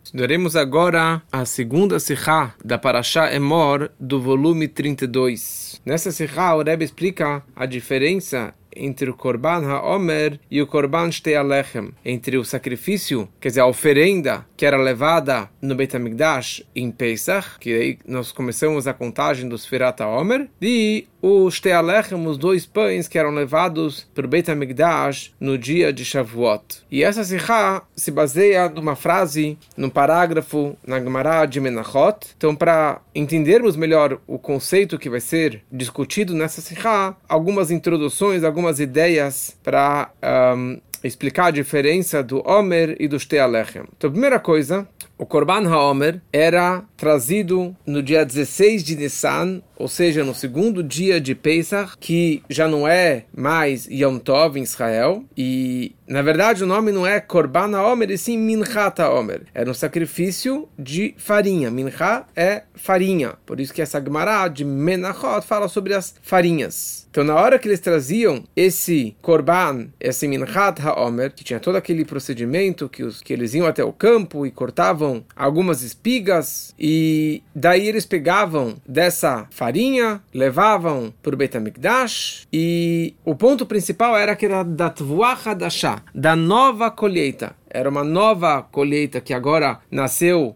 Estudaremos agora a segunda Sihá da Parashá Emor do volume 32. Nessa Sihá, o Rebbe explica a diferença entre o Korban HaOmer e o Korban Shtei HaLechem, entre o sacrifício, quer dizer, a oferenda que era levada no Beit HaMikdash em Pesach, que aí nós começamos a contagem do Sfirat HaOmer, e o Shtei HaLechem, os dois pães que eram levados para o Beit HaMikdash no dia de Shavuot. E essa Sihá se baseia numa frase, num parágrafo na Gemara de Menachot. Então, para entendermos melhor o conceito que vai ser discutido nessa Sihá, algumas introduções, algumas ideias para explicar a diferença do Omer e do Shtei HaLechem. Então, a primeira coisa, o Korban HaOmer era trazido no dia 16 de Nissan, ou seja, no segundo dia de Pesach, que já não é mais Yom Tov em Israel. E, na verdade, o nome não é Korban HaOmer, e sim Minchat HaOmer. Era um sacrifício de farinha. Mincha é farinha. Por isso que essa Gemara de Menachot fala sobre as farinhas. Então, na hora que eles traziam esse Korban, esse Minchat HaOmer, que tinha todo aquele procedimento que eles iam até o campo e cortavam algumas espigas, e daí eles pegavam dessa farinha, levavam para o Beit HaMikdash, e o ponto principal era que era da Tvuah Hadashah, da nova colheita. Era uma nova colheita que agora nasceu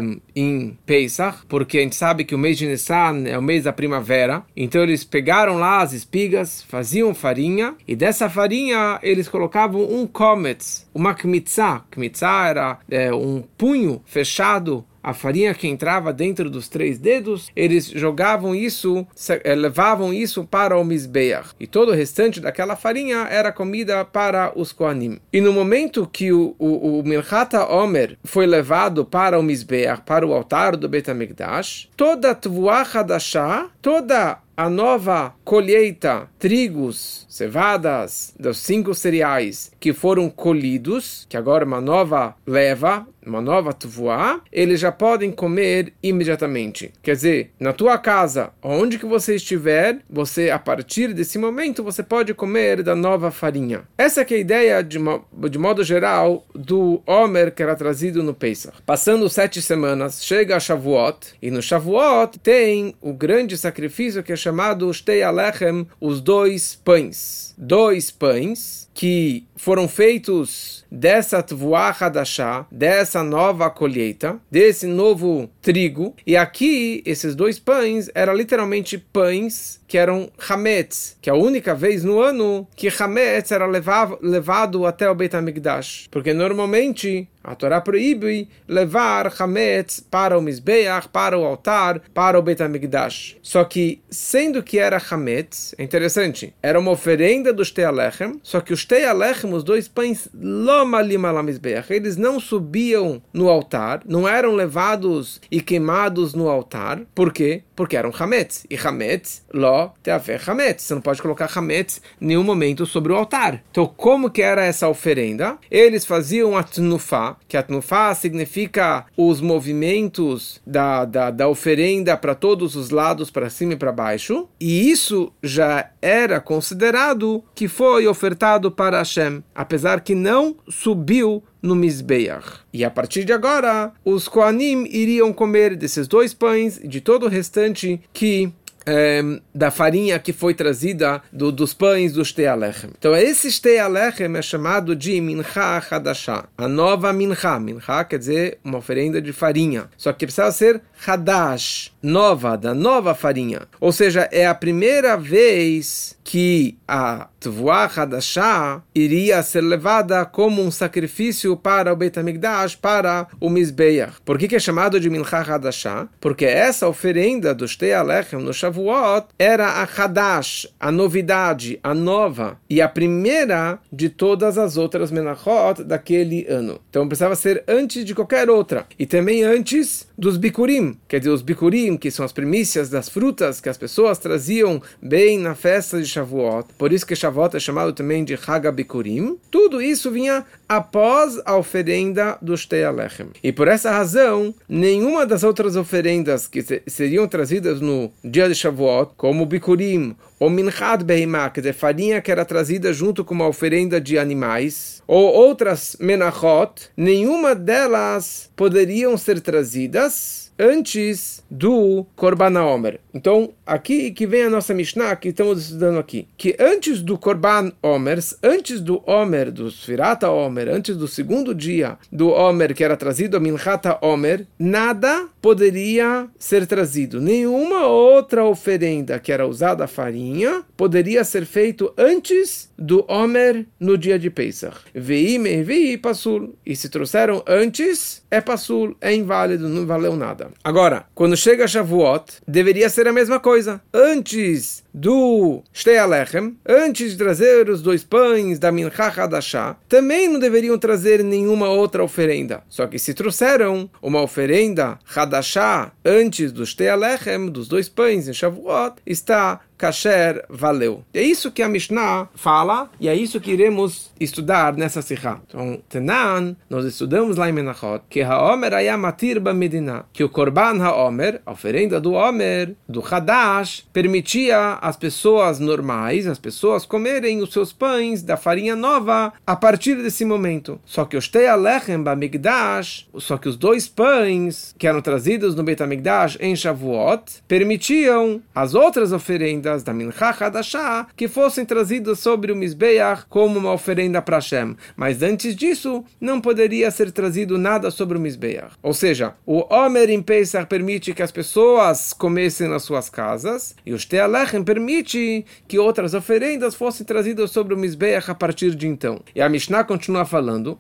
em Pesach, porque a gente sabe que o mês de Nissan é o mês da primavera. Então eles pegaram lá as espigas, faziam farinha, e dessa farinha eles colocavam um kometz, uma kmitzah. Kmitzah era um punho fechado, a farinha que entrava dentro dos 3 dedos. Eles jogavam isso, levavam isso para o Mizbeach. E todo o restante daquela farinha era comida para os Kohanim. E no momento que o Minchat HaOmer foi levado para o Mizbeach, para o altar do Beit HaMikdash, toda a Tvuah Hadashah, toda a nova colheita, trigos, cevadas, dos 5 cereais que foram colhidos, que agora é uma nova leva, uma nova tuvuá, eles já podem comer imediatamente. Quer dizer, na tua casa, onde que você estiver, você, a partir desse momento, você pode comer da nova farinha. Essa que é a ideia, de modo geral, do Omer que era trazido no Pesach. Passando 7 semanas, chega a Shavuot, e no Shavuot tem o grande sacrifício que é chamado Shtei HaLechem, os 2 pães. 2 pães que foram feitos dessa Tvuah Hadashah, dessa nova colheita, desse novo trigo. E aqui, esses 2 pães eram literalmente pães que eram Hametz, que é a única vez no ano que Hametz era levado até o Beit HaMikdash. Porque normalmente a Torá proíbe levar Hametz para o Mizbeach, para o altar, para o Beit HaMikdash. Só que, sendo que era Hametz, é interessante, era uma oferenda do Shtei HaLechem, só que o Shtei HaLechem, os 2 pães, lo malim ala Mizbeach, eles não subiam no altar, não eram levados e queimados no altar. Por quê? Porque eram Hametz. E Hametz, lo teafer Hametz. Você não pode colocar Hametz em nenhum momento sobre o altar. Então, como que era essa oferenda? Eles faziam a Tnufá, que a Tnufá significa os movimentos da oferenda para todos os lados, para cima e para baixo. E isso já era considerado que foi ofertado para Hashem, apesar que não subiu no Mizbeach. E a partir de agora, os Kohanim iriam comer desses 2 pães e de todo o restante que da farinha que foi trazida dos pães do Shtei HaLechem. Então esse Shtei HaLechem é chamado de Mincha Hadashah, a nova Mincha. Mincha quer dizer uma oferenda de farinha, só que precisa ser Hadash, nova, da nova farinha. Ou seja, é a primeira vez que a Tvuah Hadashah iria ser levada como um sacrifício para o Beit HaMikdash, para o Mizbeach. Por que é chamado de Mincha Hadashah? Porque essa oferenda do Shtei HaLechem no Shavuot era a Hadash, a novidade, a nova, e a primeira de todas as outras Menachot daquele ano. Então precisava ser antes de qualquer outra. E também antes dos Bikurim, quer dizer, os Bikurim, que são as primícias das frutas que as pessoas traziam bem na festa de Shavuot. Por isso que Shavuot é chamado também de Chag HaBikurim. Tudo isso vinha após a oferenda do Shtei HaLechem. E por essa razão, nenhuma das outras oferendas que seriam trazidas no dia de Shavuot, como Bikurim, ou Minchat Behemá, quer dizer, farinha que era trazida junto com uma oferenda de animais, ou outras Menachot, nenhuma delas poderiam ser trazidas antes do Korban HaOmer. Então, aqui que vem a nossa Mishnah, que estamos estudando aqui, que antes do Korban Omer, antes do Omer, do Sfirat HaOmer, antes do segundo dia do Omer, que era trazido a Minchat HaOmer, nada poderia ser trazido. Nenhuma outra oferenda que era usada a farinha poderia ser feito antes do Omer no dia de Pesach. Vei pasul. E se trouxeram antes, é pasul, é inválido, não valeu nada. Agora, quando chega Shavuot, deveria ser a mesma coisa. Antes do Shtei Alechem, antes de trazer os 2 pães da Mincha Hadashah, também não deveriam trazer nenhuma outra oferenda. Só que se trouxeram uma oferenda Hadashah antes do Shtei Alechem, dos 2 pães em Shavuot, está kasher, valeu. É isso que a Mishnah fala e é isso que iremos estudar nessa Sikha. Então, Tenan, nós estudamos lá em Menachot, que HaOmer Aya Matir Bamedina, que o Korban HaOmer, a oferenda do Omer, do Hadash, permitia às pessoas normais, as pessoas comerem os seus pães da farinha nova a partir desse momento. Só que o Shtei Alechem Bamigdash, só que os 2 pães que eram trazidos no Beit HaMikdash em Shavuot, permitiam as outras oferendas da Mincha Hadashah que fossem trazidas sobre o Mizbeach como uma oferenda para Hashem. Mas antes disso, não poderia ser trazido nada sobre o Mizbeach. Ou seja, o Omer em Pesach permite que as pessoas comessem nas suas casas e o Shtei Alechem permite que outras oferendas fossem trazidas sobre o Mizbeach a partir de então. E a Mishnah continua falando: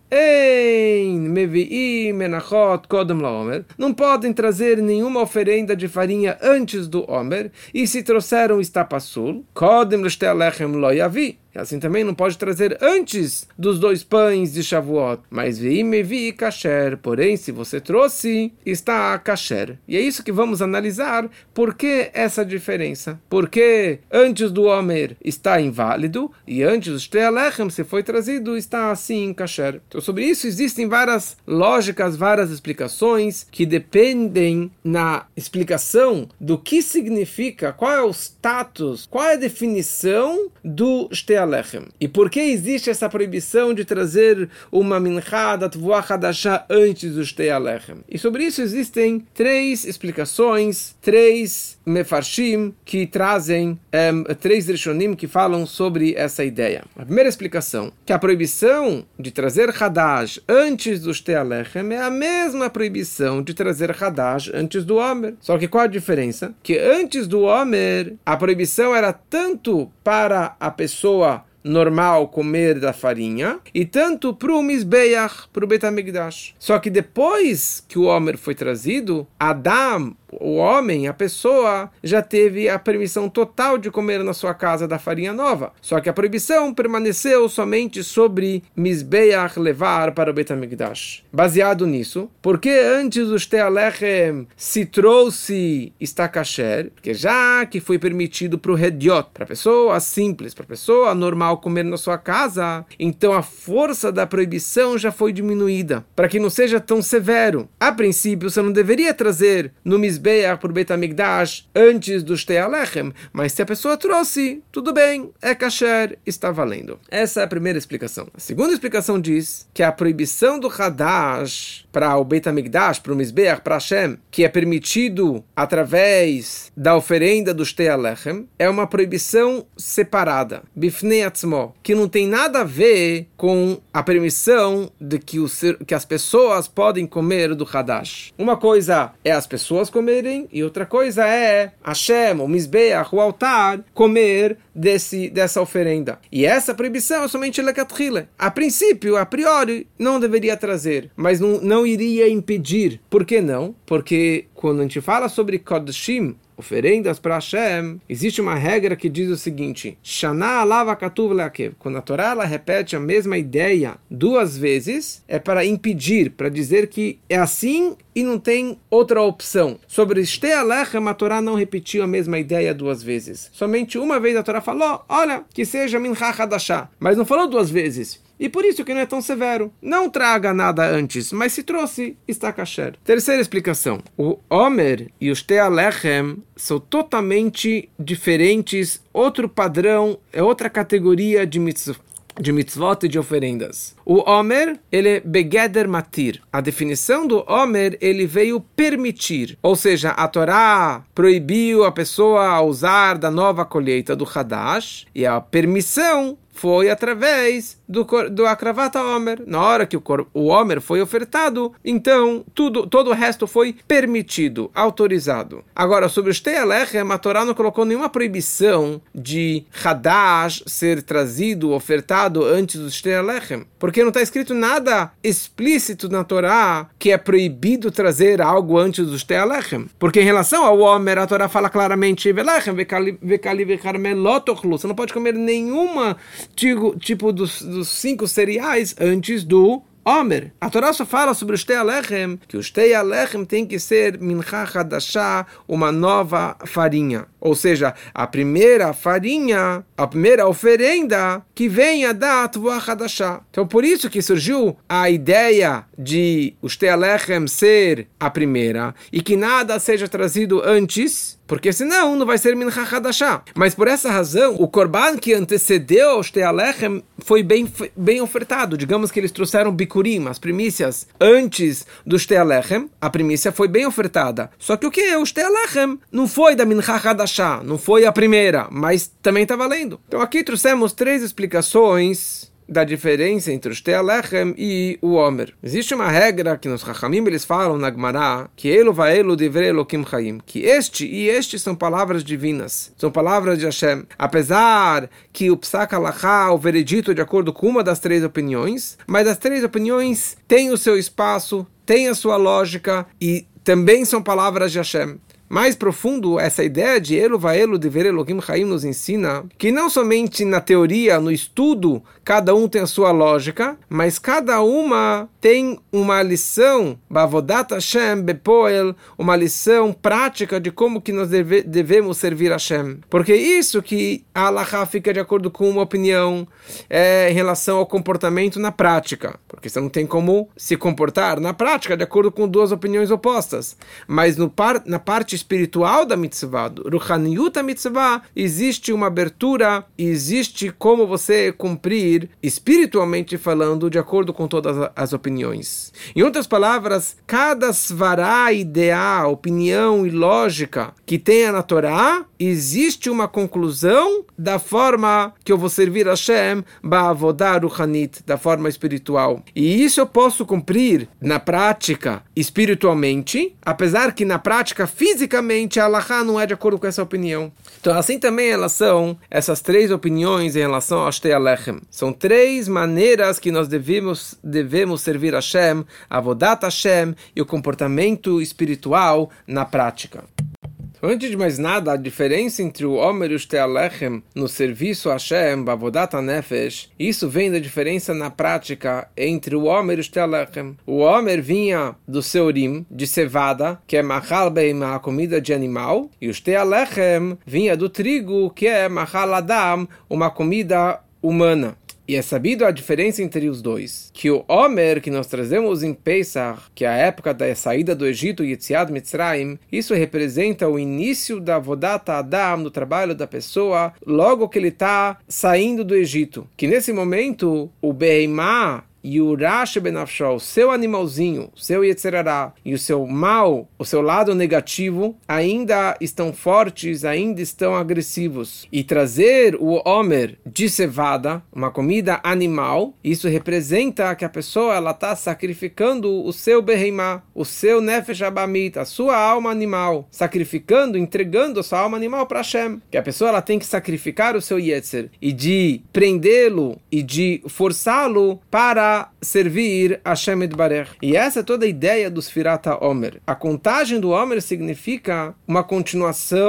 Ein mevi'i menachot kodem laomer. Não podem trazer nenhuma oferenda de farinha antes do Omer, e se trouxeram está pasul, kodem l'shtei alechem lo yavi. E assim também não pode trazer antes dos 2 pães de Shavuot. Mas vi kasher, porém se você trouxe, está kasher. E é isso que vamos analisar. Por que essa diferença? Porque antes do Omer está inválido e antes do Shtei Alechem, se foi trazido, está assim kasher. Então sobre isso existem várias lógicas, várias explicações que dependem na explicação do que significa, qual é o status, qual é a definição do Shtei Alechem. E por que existe essa proibição de trazer uma mincha da Tvuah Hadashah antes do Shtei Alechem? E sobre isso existem 3 explicações, 3 mefarshim que trazem 3 rishonim que falam sobre essa ideia. A primeira explicação, que a proibição de trazer Hadash antes do Shtei Alechem é a mesma proibição de trazer Hadash antes do Omer. Só que qual a diferença? Que antes do Omer, a proibição era tanto para a pessoa normal comer da farinha e tanto para o Mizbeach, para o Beit HaMikdash. Só que depois que o Omer foi trazido, Adam, o homem, a pessoa, já teve a permissão total de comer na sua casa da farinha nova. Só que a proibição permaneceu somente sobre Mizbeach levar para o Beit HaMikdash. Baseado nisso, porque antes do Shtei Alechem se trouxe está kasher, porque já que foi permitido para o Hediot, para a pessoa simples, para a pessoa normal comer na sua casa, então a força da proibição já foi diminuída, para que não seja tão severo. A princípio, você não deveria trazer no Mizbeach para o Beit HaMikdash antes do Shtei Alechem, mas se a pessoa trouxe, tudo bem, é kasher, está valendo. Essa é a primeira explicação. A segunda explicação diz que a proibição do Hadash para o Beit HaMikdash, para o Mizbeach, para Hashem, que é permitido através da oferenda do Shtei Alechem, é uma proibição separada, bifnei atzmo, que não tem nada a ver com a permissão de que as pessoas podem comer do Hadash. Uma coisa é as pessoas comerem e outra coisa é Hashem, o Mizbeach, o altar, comer dessa oferenda. E essa proibição é somente lecatchile. A princípio, a priori, não deveria trazer, mas não iria impedir. Por que não? Porque quando a gente fala sobre Kodshim, oferendas para Hashem, existe uma regra que diz o seguinte: Shana alava katuv leakev. Quando a Torá ela repete a mesma ideia 2 vezes, é para impedir, para dizer que é assim e não tem outra opção. Sobre Shtei Alechem, a Torá não repetiu a mesma ideia 2 vezes. Somente uma vez a Torá falou, olha, que seja Mincha Hadashah. Mas não falou 2 vezes. e por isso que não é tão severo. Não traga nada antes, mas se trouxe, está kasher. Terceira explicação. O Omer e o Shtei Alechem são totalmente diferentes, outro padrão, é outra categoria de mitzvot e de oferendas. O Omer, ele é begeder matir. A definição do Omer, ele veio permitir. Ou seja, a Torá proibiu a pessoa a usar da nova colheita do Hadash, e a permissão foi através do Akravata Omer. Na hora que o Omer foi ofertado, então todo o resto foi permitido, autorizado. Agora, sobre o Shtei Alechem, a Torá não colocou nenhuma proibição de Hadash ser trazido, ofertado antes do Shtei Alechem, porque não está escrito nada explícito na Torá que é proibido trazer algo antes do Shtei Alechem. Porque em relação ao Omer, a Torá fala claramente, você não pode comer nenhuma tipo dos 5 cereais antes do Omer. A Torá só fala sobre o Shtei Alechem, que o Shtei Alechem tem que ser mincha hadashah, uma nova farinha. Ou seja, a primeira farinha, a primeira oferenda que venha da Tvuah Hadashah. Então, por isso que surgiu a ideia de o Shtei Alechem ser a primeira e que nada seja trazido antes, porque senão não vai ser mincha hadashah. Mas por essa razão, o korban que antecedeu o Shtei Alechem foi bem ofertado. Digamos que eles trouxeram bikurim, as primícias, antes do Shtei Alechem, a primícia foi bem ofertada. Só que o que é? O Shtei Alechem não foi da mincha hadashah, não foi a primeira, mas também está valendo. Então aqui trouxemos 3 explicações da diferença entre o Shtei Alechem e o Omer. Existe uma regra que nos Chachamim eles falam na Gemara, que Elu vaelu divrei Elokim Chaim, que este são palavras divinas, são palavras de Hashem. Apesar que o Psak Halachá, o veredito de acordo com uma das 3 opiniões, mas as 3 opiniões têm o seu espaço, têm a sua lógica e também são palavras de Hashem. Mais profundo, essa ideia de Elu vaelu divrei Elokim Chaim nos ensina que não somente na teoria, no estudo, cada um tem a sua lógica, mas cada uma tem uma lição, Bavodat Hashem bepoel, uma lição prática de como que nós devemos servir Hashem. Porque isso que a Halachá fica de acordo com uma opinião em relação ao comportamento na prática. Porque você não tem como se comportar na prática de acordo com 2 opiniões opostas. Mas na parte espiritual da mitzvah, Ruchaniut mitzvah, existe uma abertura, existe como você cumprir espiritualmente falando de acordo com todas as opiniões. Em outras palavras, cada svará, ideia, opinião e lógica que tenha na Torá, existe uma conclusão da forma que eu vou servir a Hashem, ba'avodah ruchanit, da forma espiritual. E isso eu posso cumprir na prática espiritualmente, apesar que na prática fisicamente a Halachá não é de acordo com essa opinião. Então assim também elas são essas 3 opiniões em relação ao Shtei Alechem. São 3 maneiras que nós devemos servir a Hashem, avodat Hashem e o comportamento espiritual na prática. Antes de mais nada, a diferença entre o Omer e o Shtei Alechem no serviço a Hashem, Bavodat HaNefesh, isso vem da diferença na prática entre o Omer e o Shtei Alechem. O Omer vinha do Seurim, de cevada, que é Machal Beimá, comida de animal, e o Shtei Alechem vinha do trigo, que é Machal Adam, uma comida humana. E é sabido a diferença entre os dois. Que o Omer, que nós trazemos em Pesach, que é a época da saída do Egito, Yetziat Mitzrayim, isso representa o início da Avodat Adam, do trabalho da pessoa, logo que ele está saindo do Egito. Que nesse momento, o Beheimá, e o Rash Benafshah, o seu animalzinho, o seu Yetzerará, e o seu mal, o seu lado negativo, ainda estão fortes, ainda estão agressivos. E trazer o Omer de cevada, uma comida animal, isso representa que a pessoa está sacrificando o seu Beheimá, o seu Nefesh Abamit, a sua alma animal, sacrificando, entregando a sua alma animal para Hashem. Que a pessoa ela tem que sacrificar o seu Yetzer, e de prendê-lo, e de forçá-lo para servir a Hashem Yitbarech. E essa é toda a ideia do Sfirat HaOmer. A contagem do Omer significa uma continuação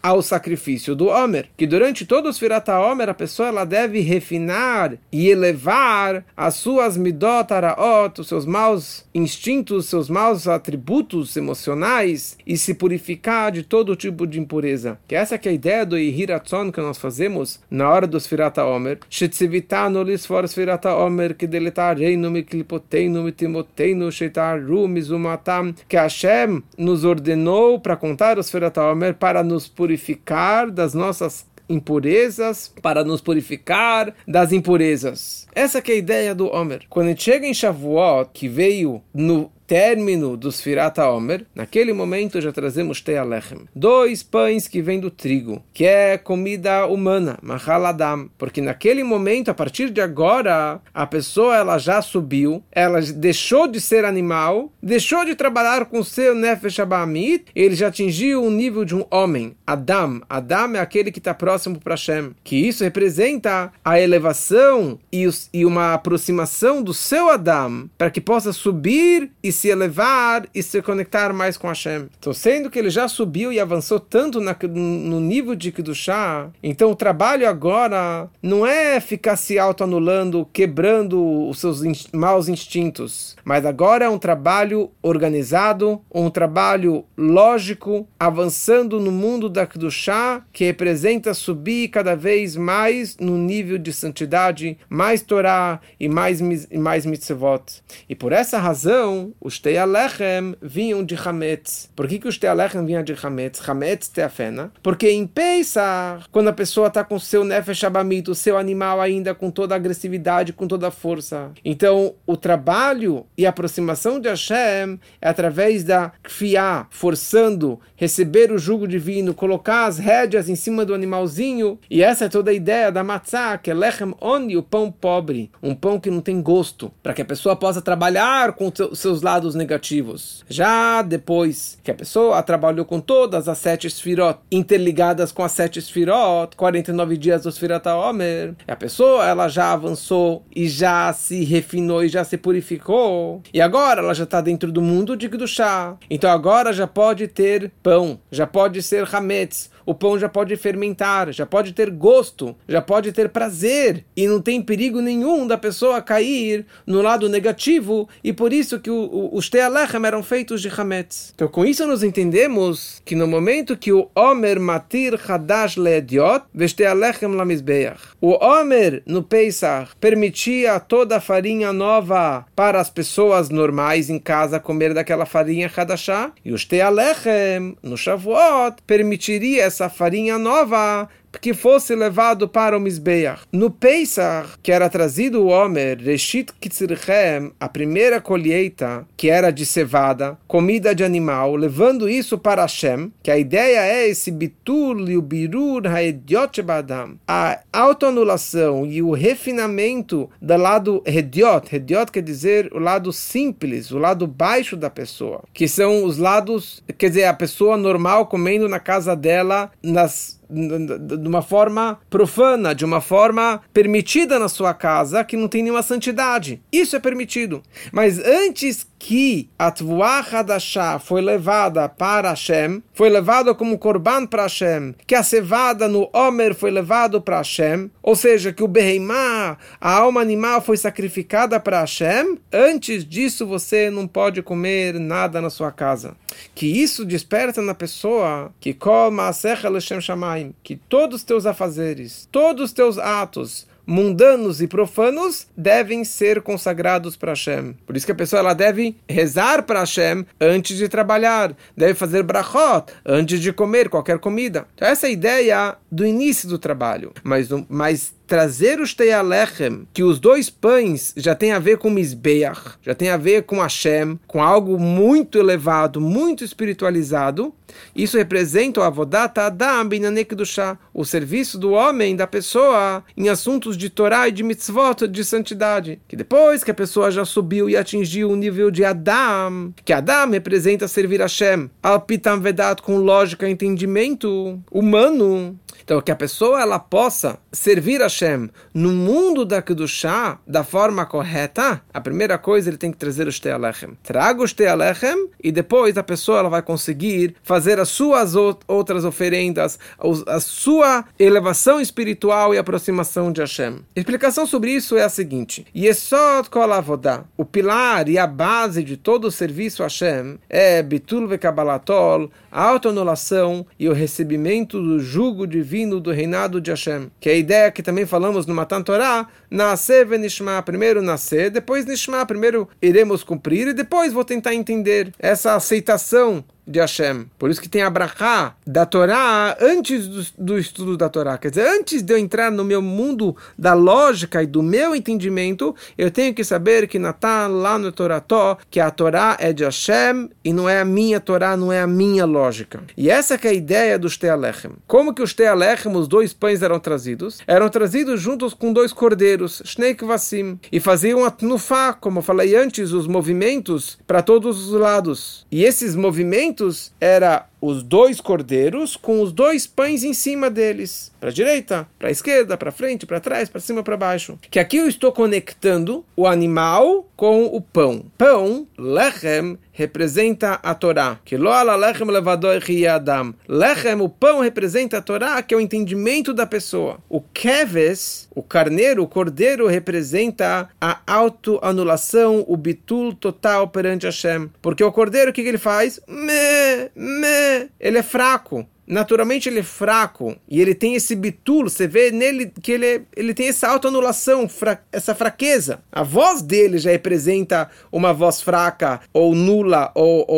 ao sacrifício do Omer, que durante todo o Sfirat HaOmer a pessoa ela deve refinar e elevar as suas midot haraot, os seus maus instintos, seus maus atributos emocionais e se purificar de todo tipo de impureza. Que essa que é a ideia do Ihiratzon que nós fazemos na hora do Sfirat HaOmer. Shetzivitanu lisfor Sfirat HaOmer que deletareinu miklipoteinu mitimoteinu sheitaru mizumatam, que Hashem nos ordenou para contar o Sfirat HaOmer para nos purificar das nossas impurezas, para nos purificar das impurezas. Essa que é a ideia do Omer. Quando a gente chega em Shavuot, que veio no término do Sfirat HaOmer, naquele momento já trazemos Tei Alechem, 2 pães que vêm do trigo, que é comida humana, Machal Adam, porque naquele momento, a partir de agora, a pessoa ela já subiu, ela deixou de ser animal, deixou de trabalhar com o seu Nefesh Abamit, ele já atingiu o nível de um homem, Adam. Adam é aquele que está próximo para Hashem, que isso representa a elevação e uma aproximação do seu Adam, para que possa subir e se elevar e se conectar mais com Hashem. Então, sendo que ele já subiu e avançou tanto no nível de Kedushá, então o trabalho agora não é ficar se autoanulando, quebrando os seus maus instintos, mas agora é um trabalho organizado, um trabalho lógico, avançando no mundo da Kedushá, que representa subir cada vez mais no nível de santidade, mais Torá e mais mitzvot. E por essa razão, os Tei Alechem vinham de Hametz. Por que os Tei Alechem vinham de Hametz? Hametz teafena. Porque em Pesach, quando a pessoa está com o seu Nefesh Abamit, o seu animal ainda com toda a agressividade, com toda a força. Então, o trabalho e a aproximação de Hashem é através da Kfiá, forçando, receber o jugo divino, colocar as rédeas em cima do animalzinho. E essa é toda a ideia da Matzah, que é Lechem Oni, o pão pobre. Um pão que não tem gosto, para que a pessoa possa trabalhar com os seus lados negativos. Já depois que a pessoa trabalhou com todas as 7 Sfirot, interligadas com as 7 Sfirot, 49 dias do Sfirat HaOmer, a pessoa ela já avançou e já se refinou e já se purificou. E agora ela já está dentro do mundo de Kedushá. Então agora já pode ter pão, já pode ser Hametz, o pão já pode fermentar, já pode ter gosto, já pode ter prazer, e não tem perigo nenhum da pessoa cair no lado negativo, e por isso que os Tei Alechem eram feitos de Hametz. Então com isso nós entendemos que no momento que o Omer matir Hadash le'ediot, v'Tei Alechem lamizbeach, o Omer no Pesach permitia toda a farinha nova para as pessoas normais em casa comer daquela farinha Hadashah, e os Tei Alechem no Shavuot permitiria essa farinha nova que fosse levado para o Mizbeach. No Pesach, que era trazido o Omer, Reshit Kitzirchem, a primeira colheita, que era de cevada, comida de animal, levando isso para Hashem, que a ideia é esse bitul e o birur haediot badam, a autoanulação e o refinamento do lado hediot. Hediot quer dizer o lado simples, o lado baixo da pessoa, que são os lados, quer dizer, a pessoa normal comendo na casa dela, de uma forma profana, de uma forma permitida na sua casa, que não tem nenhuma santidade. Isso é permitido. Mas antes que a Tvuah Hadashah foi levada para Hashem, foi levada como Korban para Hashem, que a cevada no Omer foi levado para Hashem, ou seja, que o Beheimah, a alma animal, foi sacrificada para Hashem, antes disso você não pode comer nada na sua casa. Que isso desperta na pessoa que Kol Ma'asecha L'Shem Shamayim, que todos os teus afazeres, todos os teus atos mundanos e profanos devem ser consagrados para Hashem. Por isso que a pessoa ela deve rezar para Hashem antes de trabalhar, deve fazer brachot antes de comer qualquer comida. Então essa é a ideia do início do trabalho. Mas trazer os Tei Alechem, que os 2 pães já tem a ver com Mizbeach, já tem a ver com Hashem, com algo muito elevado, muito espiritualizado, isso representa o Avodat Adam B'inyanei Kedushá, o serviço do homem, da pessoa, em assuntos de Torá e de mitzvot, de santidade. Que depois que a pessoa já subiu e atingiu o nível de Adam, que Adam representa servir Hashem, Al Pitam Vedat, com lógica e entendimento humano, então que a pessoa ela possa servir Hashem Hashem no mundo da Kedushá, da forma correta, a primeira coisa ele tem que trazer o Shtei Alechem. Traga o Shtei Alechem e depois a pessoa ela vai conseguir fazer as suas outras oferendas, a sua elevação espiritual e aproximação de Hashem. A explicação sobre isso é a seguinte: Yesod Kol Avodah, o pilar e a base de todo o serviço a Hashem é Bitul Vekabalatol, a autoanulação e o recebimento do jugo divino do reinado de Hashem, que é a ideia que também falamos no Matan Torah, nascer venishma, primeiro nascer, depois nishma, primeiro iremos cumprir e depois vou tentar entender essa aceitação de Hashem. Por isso que tem a brachá da Torá antes do estudo da Torá. Quer dizer, antes de eu entrar no meu mundo da lógica e do meu entendimento, eu tenho que saber que está lá no Torató, que a Torá é de Hashem e não é a minha Torá, não é a minha lógica. E essa que é a ideia do Shtei Alechem. Como que o Shtei Alechem, os dois pães eram trazidos? Eram trazidos juntos com dois cordeiros, Shnei Kvasim, e faziam a tnufá, como eu falei antes, os movimentos para todos os lados. E esses movimentos era os dois cordeiros com os dois pães em cima deles, para a direita, para a esquerda, para frente, para trás, para cima, para baixo. Que aqui eu estou conectando o animal com o pão. Pão, lechem, representa a Torá. Que lo ala lechem levador adam. Lechem, o pão, representa a Torá, que é o entendimento da pessoa. O keves, o carneiro, o cordeiro, representa a autoanulação, o bitul total perante Hashem. Porque o cordeiro, o que ele faz? Ele é fraco. Naturalmente ele é fraco e ele tem esse bitul, você vê nele que ele tem essa autoanulação, essa fraqueza. A voz dele já representa uma voz fraca ou nula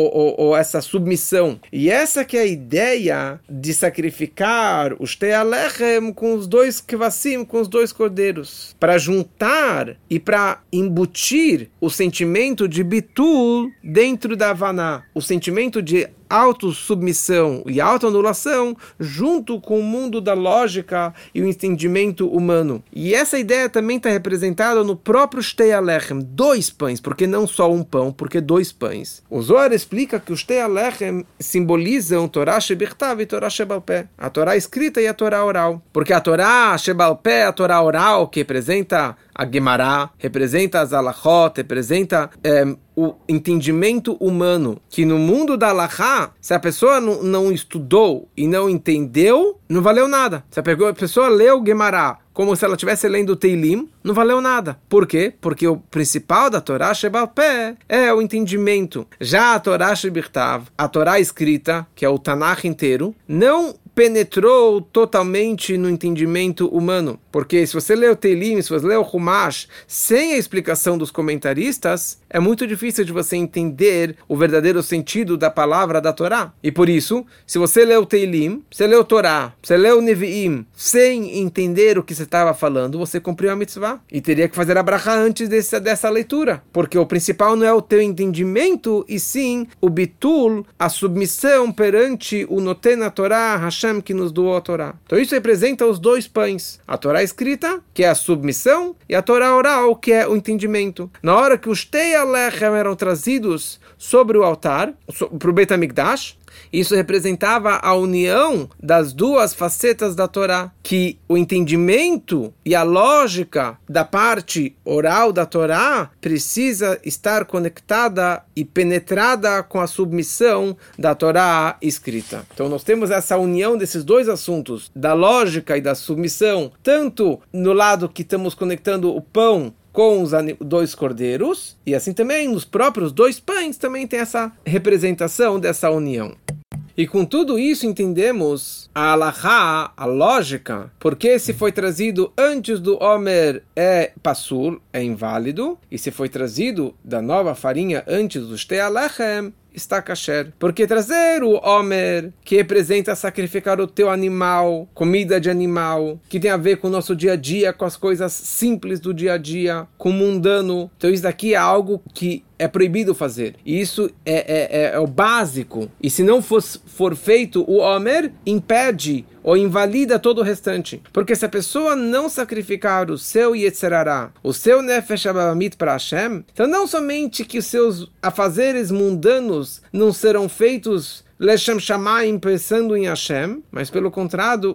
ou essa submissão. E essa que é a ideia de sacrificar o Shtei Alechem com os dois kvasim, com os dois cordeiros, para juntar e para embutir o sentimento de bitul dentro da Havaná, o sentimento de autossubmissão e autoanulação junto com o mundo da lógica e o entendimento humano. E essa ideia também está representada no próprio Shtei Alechem, dois pães, porque não só um pão, porque dois pães. O Zohar explica que o Shtei Alechem simbolizam Torá Shebirtav e Torá Shebalpé, a Torá escrita e a Torá oral. Porque a Torá Shebalpé, a Torá oral, que representa a Gemará, representa as Alachot, representa o entendimento humano, que no mundo da Alachá, se a pessoa não estudou e não entendeu, não valeu nada. Se a pessoa leu Gemará como se ela estivesse lendo o Teilim, não valeu nada. Por quê? Porque o principal da Torá Shebalpé é o entendimento. Já a Torá Shebirtav, a Torá escrita, que é o Tanakh inteiro, não penetrou totalmente no entendimento humano. Porque se você lê o Teilim, se você lê o Humash, sem a explicação dos comentaristas, é muito difícil de você entender o verdadeiro sentido da palavra da Torá. E por isso, se você lê o Teilim, você lê o Torá, você lê o Nevi'im, sem entender o que você estava falando, você cumpriu a mitzvah. E teria que fazer a brachá antes dessa leitura. Porque o principal não é o teu entendimento, e sim o bitul, a submissão perante o Noten a Torá, Hashem que nos doou a Torá. Então isso representa os dois pães. A Torá escrita, que é a submissão, e a Torá oral, que é o entendimento. Na hora que os Shtei Alechem eram trazidos sobre o altar, para o Beit HaMikdash, isso representava a união das duas facetas da Torá, que o entendimento e a lógica da parte oral da Torá precisa estar conectada e penetrada com a submissão da Torá escrita. Então nós temos essa união desses dois assuntos, da lógica e da submissão, tanto no lado que estamos conectando o pão com os dois cordeiros, e assim também nos próprios dois pães também tem essa representação dessa união. E com tudo isso entendemos a halachá, a lógica, porque se foi trazido antes do Omer é pasul, é inválido, e se foi trazido da nova farinha antes do Shtei Alechem, está kasher. Porque trazer o Omer, que representa sacrificar o teu animal, comida de animal, que tem a ver com o nosso dia a dia, com as coisas simples do dia a dia, com o mundano. Então isso daqui é algo que é proibido fazer. E isso é o básico. E se não for feito, o Omer impede ou invalida todo o restante. Porque se a pessoa não sacrificar o seu Yetzerará, o seu Nefesh Abamit para Hashem, então não somente que os seus afazeres mundanos não serão feitos Leshem Shamayim, pensando em Hashem, mas pelo contrário,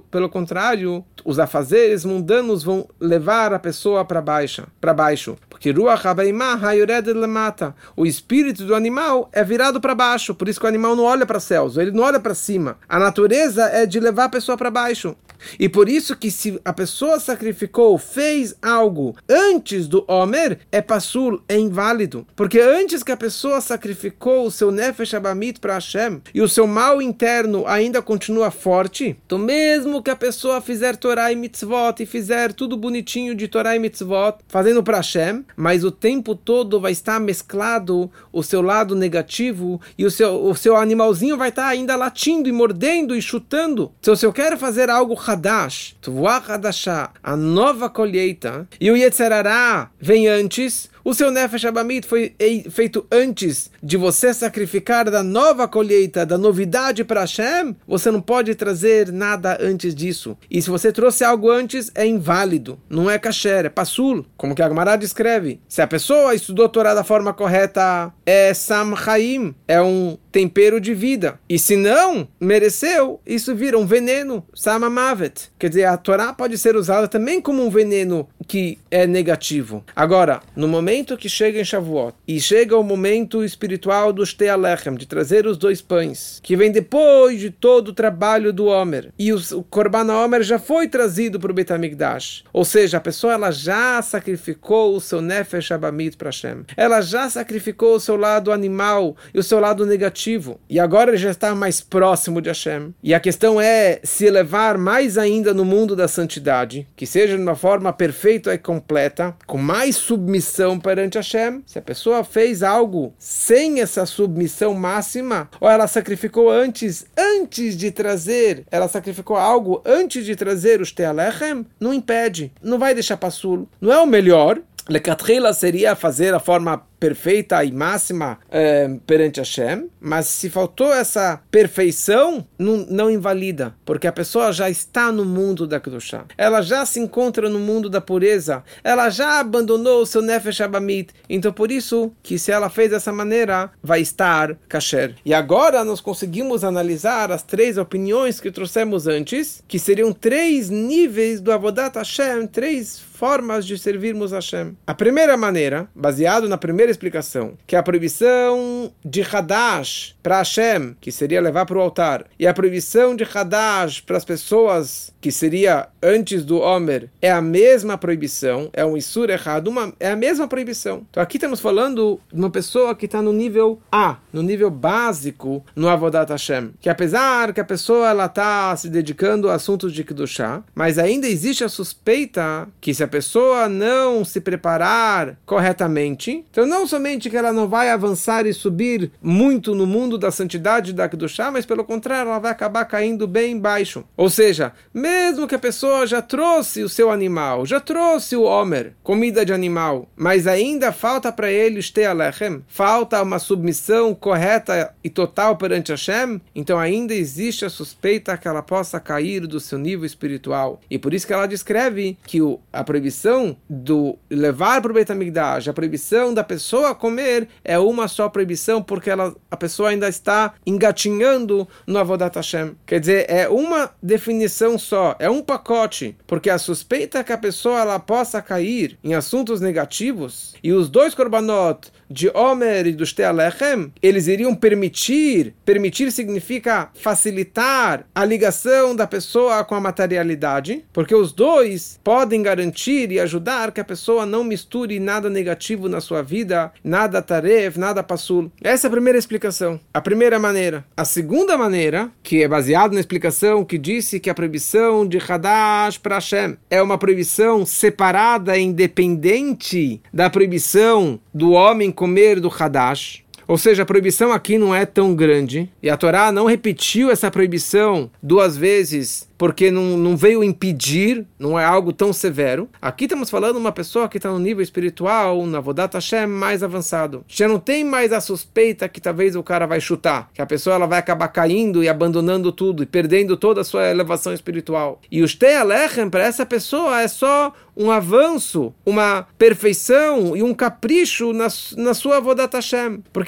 os afazeres mundanos vão levar a pessoa para baixo. Porque Ruach Habeimah Hayored Lemata, o espírito do animal é virado para baixo, por isso que o animal não olha para os céus, ele não olha para cima. A natureza é de levar a pessoa para baixo. E por isso que se a pessoa sacrificou, fez algo antes do Omer, é pasul, é inválido. Porque antes que a pessoa sacrificou o seu Nefesh Abamit para Hashem, e o seu mal interno ainda continua forte, então mesmo que a pessoa fizer Torah e Mitzvot, e fizer tudo bonitinho de Torah e Mitzvot, fazendo para Hashem, mas o tempo todo vai estar mesclado o seu lado negativo, e o seu animalzinho vai estar ainda latindo e mordendo e chutando. Então se eu quero fazer algo Hadash, Tvuah Hadashah, a nova colheita, e o Yetzer Hara vem antes, o seu Nefesh Abamit foi feito antes de você sacrificar da nova colheita, da novidade para Hashem, você não pode trazer nada antes disso. E se você trouxe algo antes, é inválido, não é kasher, é pasul, como que a Gemara descreve. Se a pessoa estudou a Torá da forma correta, é Sam Chaim, é um tempero de vida. E se não mereceu, isso vira um veneno, Sam Amavet. Quer dizer, a Torá pode ser usada também como um veneno que é negativo. Agora, no momento que chega em Shavuot, e chega o momento espiritual do Shtei Alechem, de trazer os 2 pães, que vem depois de todo o trabalho do Omer, e o Korban Omer já foi trazido para o Beit HaMikdash. Ou seja, a pessoa ela já sacrificou o seu Nefesh Abamit para Hashem. Ela já sacrificou o seu lado animal e o seu lado negativo. E agora ele já está mais próximo de Hashem. E a questão é se elevar mais ainda no mundo da santidade, que seja de uma forma perfeita e completa, com mais submissão perante Hashem. Se a pessoa fez algo sem essa submissão máxima, ou ela sacrificou antes de trazer, ela sacrificou algo antes de trazer o Shtei Alechem, não impede, não vai deixar passulo. Não é o melhor. Lecatchila seria fazer a forma perfeita e máxima perante Hashem, mas se faltou essa perfeição, não invalida, porque a pessoa já está no mundo da Kedushá, ela já se encontra no mundo da pureza, ela já abandonou o seu Nefesh Abamit, então por isso que se ela fez dessa maneira, vai estar kasher. E agora nós conseguimos analisar as 3 opiniões que trouxemos antes, que seriam 3 níveis do Avodat Hashem, 3 formas de servirmos Hashem. A primeira maneira, baseado na primeira explicação, que é a proibição de Hadash para Hashem, que seria levar para o altar, e a proibição de Hadash para as pessoas, que seria antes do Omer, é a mesma proibição, é um Isur errado, é a mesma proibição. Então aqui estamos falando de uma pessoa que está no nível A, no nível básico no Avodat Hashem, que apesar que a pessoa está se dedicando a assuntos de Kedushá, mas ainda existe a suspeita que se a pessoa não se preparar corretamente, então não somente que ela não vai avançar e subir muito no mundo da santidade da Kedushá, mas pelo contrário, ela vai acabar caindo bem baixo. Ou seja, mesmo que a pessoa já trouxe o seu animal, já trouxe o Omer, comida de animal, mas ainda falta para ele o Shtei Alechem, falta uma submissão correta e total perante Hashem, então ainda existe a suspeita que ela possa cair do seu nível espiritual. E por isso que ela descreve que a proibição do levar para o Beit HaMikdash, a proibição da pessoa comer, é uma só proibição, porque a pessoa ainda está engatinhando no Avodat Hashem. Quer dizer, é uma definição só, é um pacote, porque a suspeita que a pessoa ela possa cair em assuntos negativos, e os 2 korbanot de Omer e do Shtei Alechem, eles iriam permitir significa facilitar a ligação da pessoa com a materialidade, porque os 2 podem garantir e ajudar que a pessoa não misture nada negativo na sua vida, nada taref, nada passul. Essa é a primeira explicação, a primeira maneira. A segunda maneira, que é baseada na explicação que disse que a proibição de Hadash para Hashem é uma proibição separada e independente da proibição do homem comer do Hadash. Ou seja, a proibição aqui não é tão grande, e a Torá não repetiu essa proibição 2 vezes, porque não veio impedir, não é algo tão severo. Aqui estamos falando de uma pessoa que está no nível espiritual, na Avodat Hashem, mais avançado. Já não tem mais a suspeita que talvez o cara vai chutar, que a pessoa ela vai acabar caindo e abandonando tudo, e perdendo toda a sua elevação espiritual. E o Shtei Alechem, para essa pessoa, é só um avanço, uma perfeição e um capricho na sua Avodat Hashem. Porque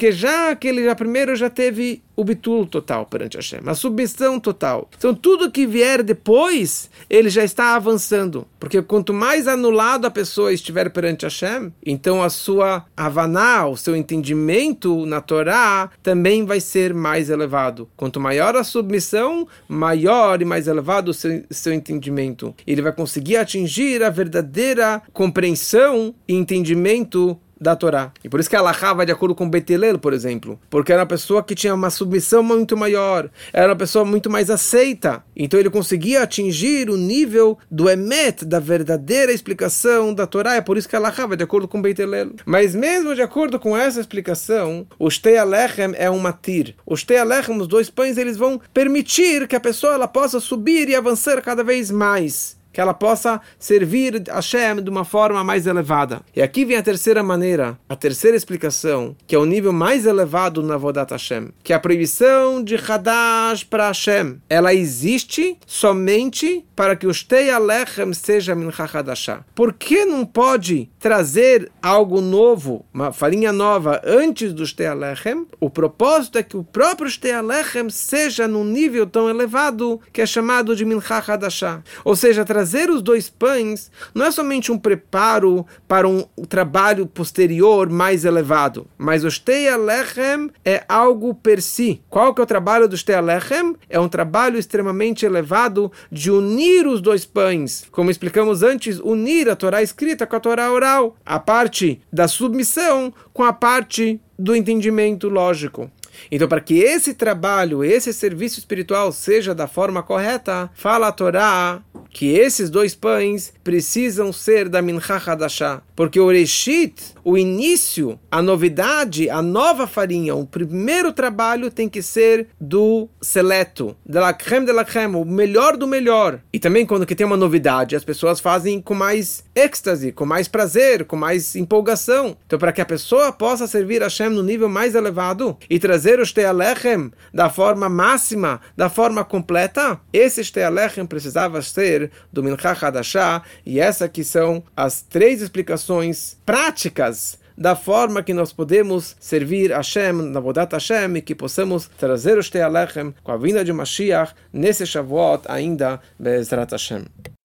Porque já que ele primeiro já teve o bitul total perante Hashem, a submissão total. Então tudo que vier depois, ele já está avançando. Porque quanto mais anulado a pessoa estiver perante Hashem, então a sua havaná, o seu entendimento na Torá, também vai ser mais elevado. Quanto maior a submissão, maior e mais elevado o seu entendimento. Ele vai conseguir atingir a verdadeira compreensão e entendimento da Torá. E por isso que a Halachá vai de acordo com Beit Hillel, por exemplo. Porque era uma pessoa que tinha uma submissão muito maior. Era uma pessoa muito mais aceita. Então ele conseguia atingir o nível do emet, da verdadeira explicação da Torá. É por isso que a Halachá vai de acordo com Beit Hillel. Mas mesmo de acordo com essa explicação, o Shtei Alechem é um matir. O Shtei Alechem, os 2 pães, eles vão permitir que a pessoa ela possa subir e avançar cada vez mais. Que ela possa servir a Hashem de uma forma mais elevada. E aqui vem a terceira maneira, a terceira explicação, que é o nível mais elevado na Avodat Hashem, que é a proibição de Hadash para Hashem. Ela existe somente para que o Shtei Alechem seja Mincha Hadashah. Por que não pode trazer algo novo, uma farinha nova, antes do Shtei Alechem? O propósito é que o próprio Shtei Alechem seja num nível tão elevado que é chamado de Mincha Hadashah. Ou seja, trazer os 2 pães não é somente um preparo para um trabalho posterior mais elevado, mas o Shtei Alechem é algo per si. Qual que é o trabalho do Shtei Alechem? É um trabalho extremamente elevado de unir os 2 pães. Como explicamos antes, unir a Torá escrita com a Torá oral. A parte da submissão com a parte do entendimento lógico. Então, para que esse trabalho, esse serviço espiritual seja da forma correta, fala a Torá que esses 2 pães precisam ser da Mincha Hadashah. Porque o Reshit, o início, a novidade, a nova farinha, o primeiro trabalho tem que ser do seleto, de la crème, o melhor do melhor. E também quando que tem uma novidade, as pessoas fazem com mais êxtase, com mais prazer, com mais empolgação. Então, para que a pessoa possa servir a Hashem no nível mais elevado e trazer o Shtei Alechem da forma máxima, da forma completa, esse Shtei Alechem precisava ser do Mincha Hadashah, e essa que são as 3 explicações práticas da forma que nós podemos servir a Hashem, na Avodat Hashem, e que possamos trazer o Shtei Alechem com a vinda de Mashiach nesse Shavuot ainda, Be'ezrat Hashem.